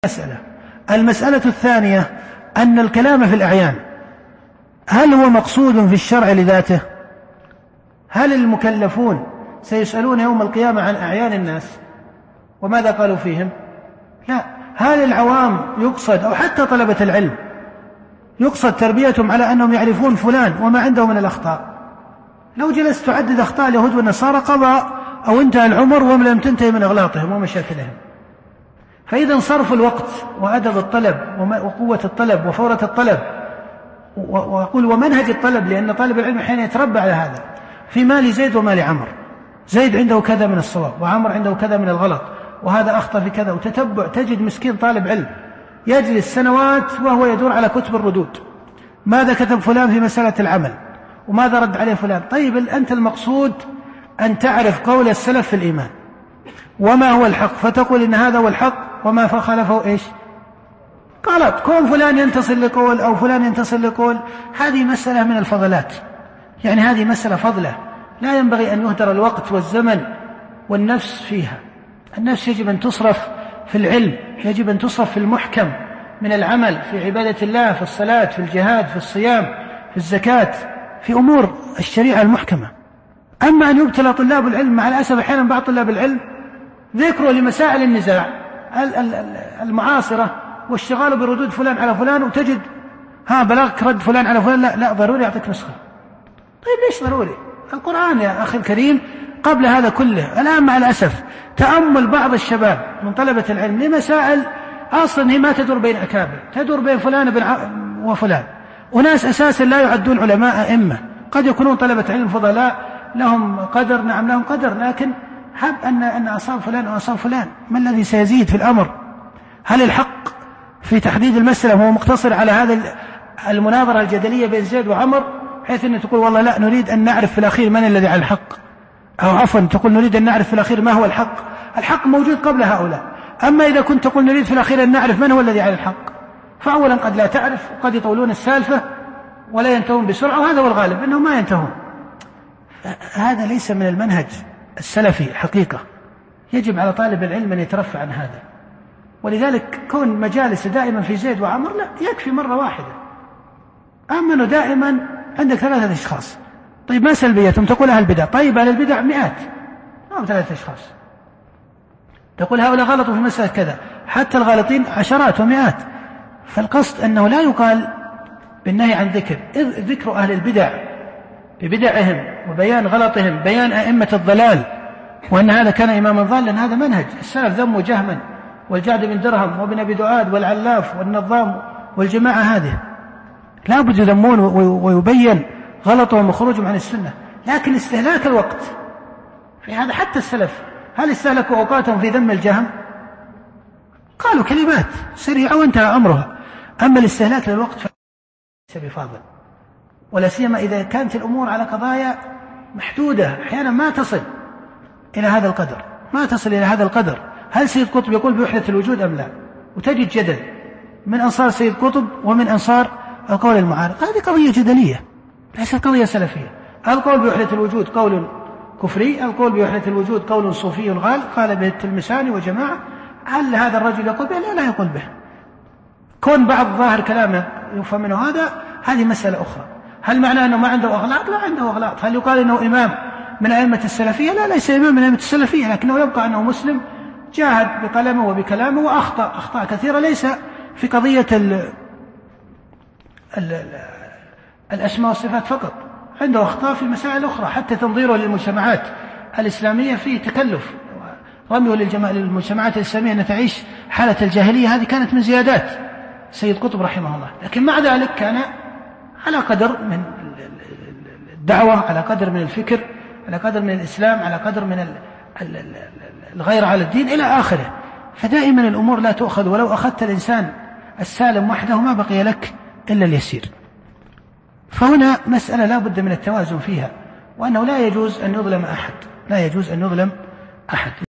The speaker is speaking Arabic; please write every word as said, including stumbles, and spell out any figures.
مسألة. المسألة الثانية أن الكلام في الأعيان هل هو مقصود في الشرع لذاته؟ هل المكلفون سيسألون يوم القيامة عن أعيان الناس وماذا قالوا فيهم؟ لا. هل العوام يقصد أو حتى طلبة العلم يقصد تربيتهم على أنهم يعرفون فلان وما عنده من الأخطاء؟ لو جلست تعدد أخطاء اليهود والنصارى قضى أو انتهى العمر وهم لم تنتهي من أغلاطهم ومشاكلهم. فإذا صرف الوقت وأدب الطلب وقوة الطلب وفورة الطلب وأقول ومنهج الطلب، لأن طالب العلم أحيانا يتربى على هذا في مال زيد ومال عمر. زيد عنده كذا من الصواب وعمر عنده كذا من الغلط وهذا أخطأ في كذا، وتتبع تجد مسكين طالب علم يجلس سنوات وهو يدور على كتب الردود، ماذا كتب فلان في مسألة العمل وماذا رد عليه فلان. طيب أنت المقصود أن تعرف قول السلف في الإيمان وما هو الحق، فتقول إن هذا هو الحق وما فخلفه إيش غلط. كون فلان ينتصر لقول أو فلان ينتصر لقول هذه مسألة من الفضلات، يعني هذه مسألة فضلة لا ينبغي أن يهدر الوقت والزمن والنفس فيها. النفس يجب أن تصرف في العلم، يجب أن تصرف في المحكم من العمل في عبادة الله، في الصلاة، في الجهاد، في الصيام، في الزكاة، في أمور الشريعة المحكمة. أما أن يبتلى طلاب العلم مع الأسف أحيانا بعض طلاب العلم ذكروا لمسائل النزاع المعاصرة والشغال بردود فلان على فلان، وتجد ها بلغك رد فلان على فلان، لا لا ضروري أعطيك نسخة. طيب ليش ضروري؟ القرآن يا أخي الكريم قبل هذا كله. الآن مع الأسف تأمل بعض الشباب من طلبة العلم لمسائل أصلا هي ما تدور بين أكابر، تدور بين فلان بن وفلان، وناس أساسا لا يعدون علماء أئمة، قد يكونون طلبة علم فضلاء لهم قدر، نعم لهم قدر، لكن حب أن أن أصاب فلان وأصاب فلان. ما الذي سيزيد في الأمر؟ هل الحق في تحديد المسألة هو مقتصر على هذا المناظرة الجدلية بين زيد وعمر، حيث أن تقول والله لا نريد أن نعرف في الأخير من الذي على الحق، أو عفوا تقول نريد أن نعرف في الأخير ما هو الحق؟ الحق موجود قبل هؤلاء. أما إذا كنت تقول نريد في الأخير أن نعرف من هو الذي على الحق، فأولا قد لا تعرف وقد يطولون السالفة ولا ينتهون بسرعة، وهذا هو الغالب أنهم ما ينتهون. هذا ليس من المنهج السلفي حقيقة. يجب على طالب العلم أن يترفع عن هذا. ولذلك كون مجالس دائما في زيد وعمر لا يكفي مرة واحدة. أما أنه دائما عندك ثلاثة أشخاص، طيب ما سلبيتهم؟ تقول أهل البدع، طيب أهل البدع مئات، ما ثلاثة أشخاص. تقول هؤلاء غلطوا في مسألة كذا، حتى الغالطين عشرات ومئات. فالقصد أنه لا يقال بالنهي عن ذكر ذكر أهل البدع ببدعهم وبيان غلطهم، بيان أئمة الضلال وأن هذا كان إماما ضالا. هذا منهج السلف، ذموا جهما والجعد بن درهم وابن أبي دؤاد والعلاف والنظام والجماعة هذه لا بد يذمون ويبين غلطهم وخروجهم عن السنة. لكن استهلاك الوقت في هذا، حتى السلف هل استهلكوا أوقاتهم في ذم الجهم؟ قالوا كلمات سريعة وانتهى أمرها. أما الاستهلاك للوقت فليس بفاضل، ولا سيما إذا كانت الأمور على قضايا محدودة أحيانا ما تصل إلى هذا القدر، ما تصل إلى هذا القدر. هل سيد قطب يقول بوحدة الوجود أم لا؟ وتجد جدل من أنصار سيد قطب ومن أنصار القول المعارض. هذه قضية جدلية ليست قضية سلفية. القول بوحدة الوجود قول كفري، القول بوحدة الوجود قول صوفي غال قال به التلمساني وجماعة. هل هذا الرجل يقول به؟ لا لا يقول به. كون بعض ظاهر كلامه يفهم منه هذا، هذه مسألة أخرى. هل معناه أنه ما عنده أغلاط؟ لا عنده أغلاط. هل يقال أنه إمام من أئمة السلفية؟ لا ليس إمام من أئمة السلفية، لكنه يبقى أنه مسلم جاهد بقلمه وبكلامه وأخطأ أخطاء كثيرة، ليس في قضية ال ال ال الأسماء والصفات فقط، عنده أخطاء في مسائل أخرى. حتى تنظيره للمجتمعات الإسلامية فيه تكلف، رميه للمجتمعات الإسلامية أن تعيش حالة الجاهلية، هذه كانت من زيادات سيد قطب رحمه الله. لكن مع ذلك كان على قدر من الدعوة، على قدر من الفكر، على قدر من الإسلام، على قدر من الغير على الدين إلى آخره. فدائما الأمور لا تؤخذ، ولو أخذت الإنسان السالم وحده ما بقي لك إلا اليسير. فهنا مسألة لا بد من التوازن فيها، وأنه لا يجوز أن يظلم أحد، لا يجوز أن يظلم أحد.